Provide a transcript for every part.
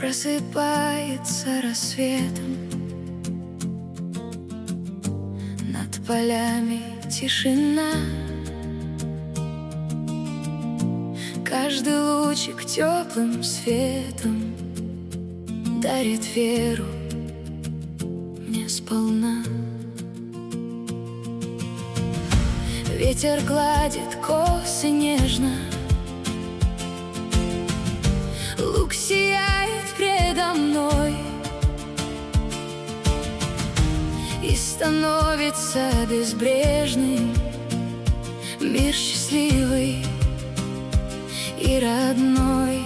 просыпается рассветом. Над полями тишина. Каждый лучик теплым светом дарит веру мне сполна. Ветер гладит косы нежно, луг сияет предо мной, и становится безбрежным мир счастливый и родной.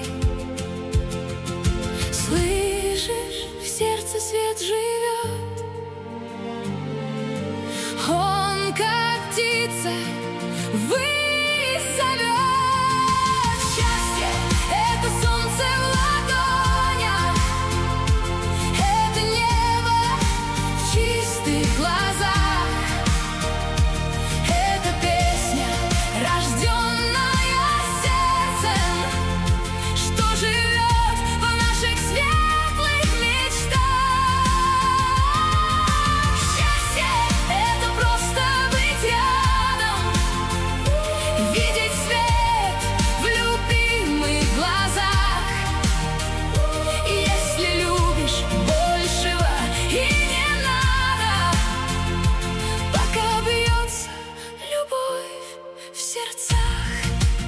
Слышишь, в сердце свет живет, он, как птица, ввысь зовет. Счастье — это солнце в ладонях, это небо в чистых глазах, это песня, рожденная сердцем, что живет в наших светлых мечтах. Счастье — это просто быть рядом, видеть свет в любимых глазах. Если любишь, большего и не надо, пока бьется любовь в сердцах.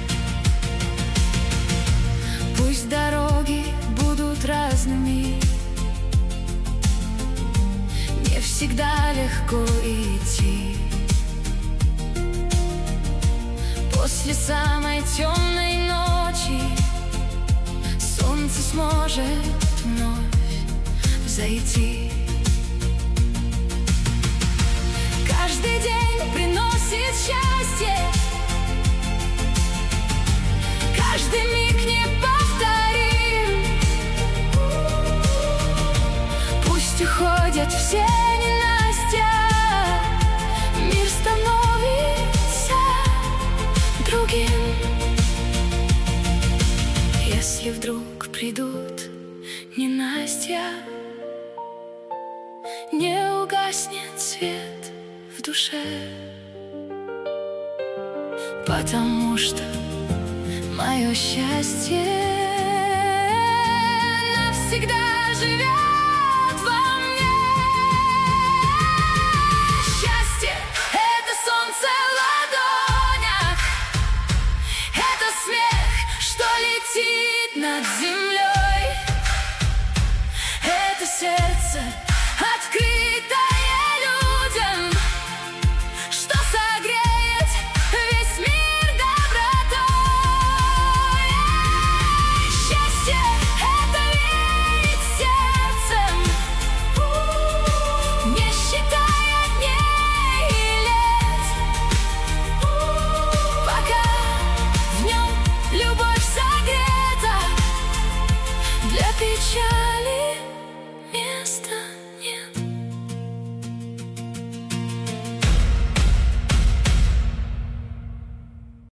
Пусть дороги будут разными, не всегда легко идти. После самой темной ночи солнце сможет вновь взойти. Каждый день приносит счастье, каждый миг неповторим. Пусть уходят все ненастья, мир становится другим. Если вдруг придут ненастья, не угаснет свет в душе, потому что мое счастье навсегда живет во мне. Счастье — это солнце в ладонях, это смех, что летит над землей, это сердце, открытое людям, что согреет весь мир добротой. Счастье — это верить сердцем, не считая дней и лет, пока в нем любовь согрета, для печали